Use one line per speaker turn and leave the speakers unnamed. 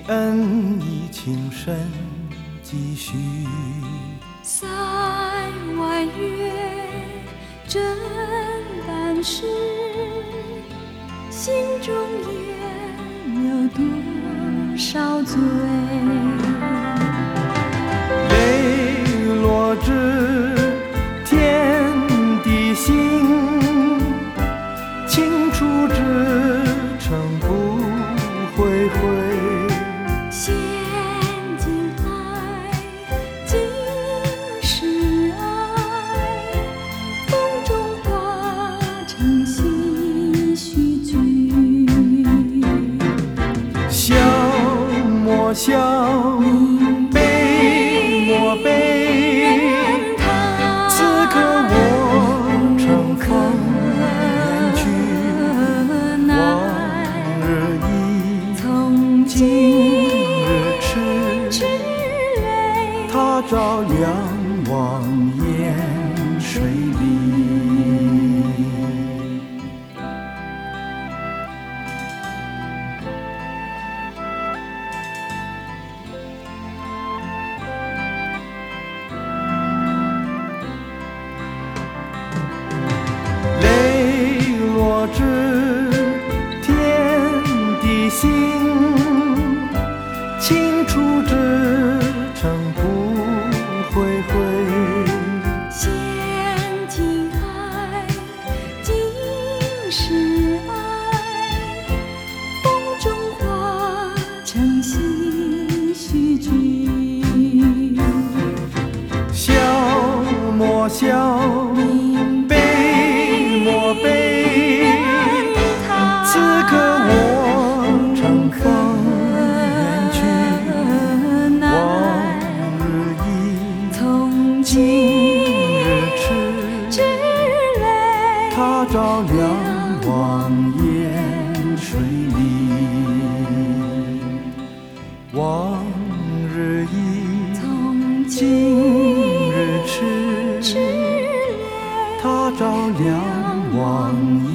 恩义情深继续。
塞外月，真但是心中也有多少罪？
泪落至天地心，情出至诚不悔悔。
现今爱，今是爱，风中化成唏嘘句。
笑莫笑，悲莫悲，此刻我乘风远去，往日忆，
从
今日
之
痴，
泪，
他朝两望烟水里。泪落至天地心，情出至诚不悔悔。
现今爱，今是爱，风中化成唏嘘句。
笑莫笑，悲莫悲，此刻我乘风远去，往日忆，
从
今日
之
痴，
泪，
他朝两望烟水里。往日忆，
从
今日
之
痴，
泪，
他朝两望